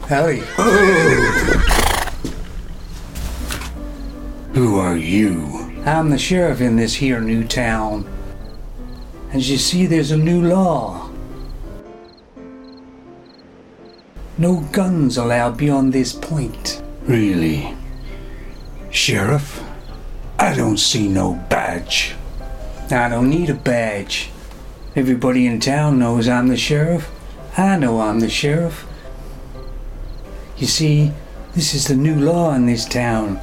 Howdy. Who are you? I'm the sheriff in this here new town. As you see, there's a new law. No guns allowed beyond this point. Really? Sheriff? I don't see no badge. I don't need a badge. Everybody in town knows I'm the sheriff. I know I'm the sheriff. You see, this is the new law in this town.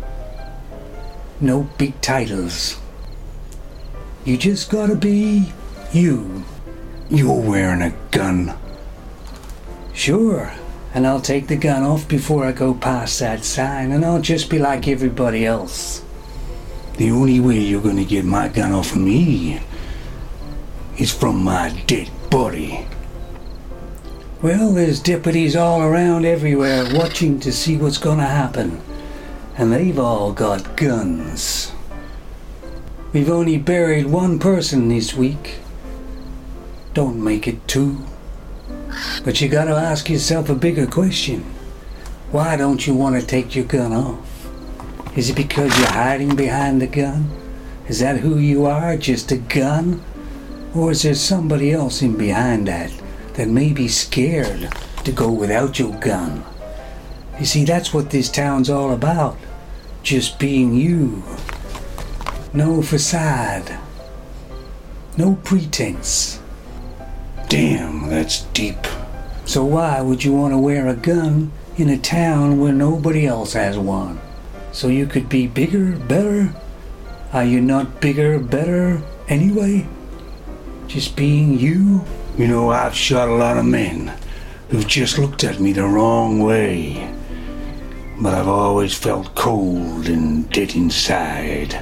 No big titles. You just gotta be you. You're wearing a gun. Sure, and I'll take the gun off before I go past that sign, and I'll just be like everybody else. The only way you're gonna get my gun off of me is from my dead body. Well, there's deputies all around everywhere watching to see what's gonna happen, and they've all got guns. We've only buried one person this week. Don't make it two. But you gotta ask yourself a bigger question. Why don't you want to take your gun off? Is it because you're hiding behind the gun? Is that who you are, just a gun? Or is there somebody else in behind that may be scared to go without your gun? You see, that's what this town's all about. Just being you. No facade. No pretense. Damn, that's deep. So why would you want to wear a gun in a town where nobody else has one? So you could be bigger, better? Are you not bigger, better anyway? Just being you? You know, I've shot a lot of men who've just looked at me the wrong way. But I've always felt cold and dead inside.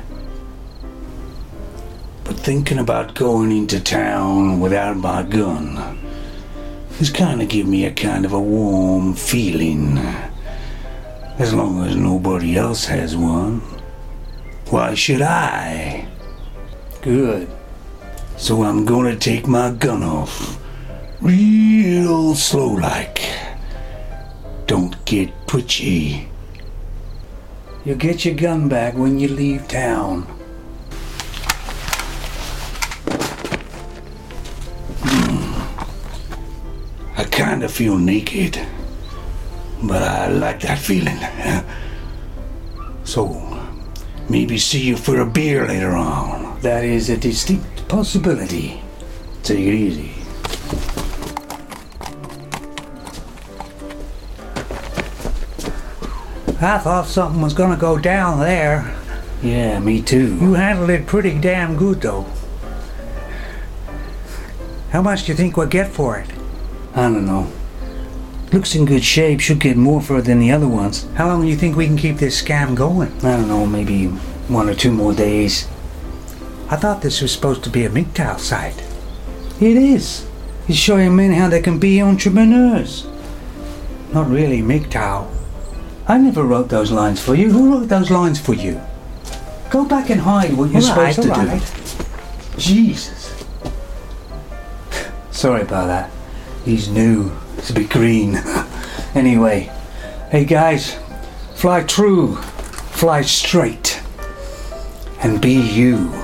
But thinking about going into town without my gun has kind of given me a kind of a warm feeling. As long as nobody else has one, why should I? Good. So I'm gonna take my gun off, real slow like. Don't get twitchy. You'll get your gun back when you leave town. I kinda feel naked, but I like that feeling. So, maybe see you for a beer later on. That is a distinct possibility. Take it easy. I thought something was gonna go down there. Yeah, me too. You handled it pretty damn good, though. How much do you think we'll get for it? I don't know. Looks in good shape, should get more for it than the other ones. How long do you think we can keep this scam going? I don't know, maybe 1 or 2 more days. I thought this was supposed to be a MGTOW site. It is. It's showing men how they can be entrepreneurs. Not really MGTOW. I never wrote those lines for you. Who wrote those lines for you? Go back and hide what you're supposed to do. Jesus. Sorry about that. He's new. It's a bit green. Anyway. Hey guys. Fly true. Fly straight. And be you.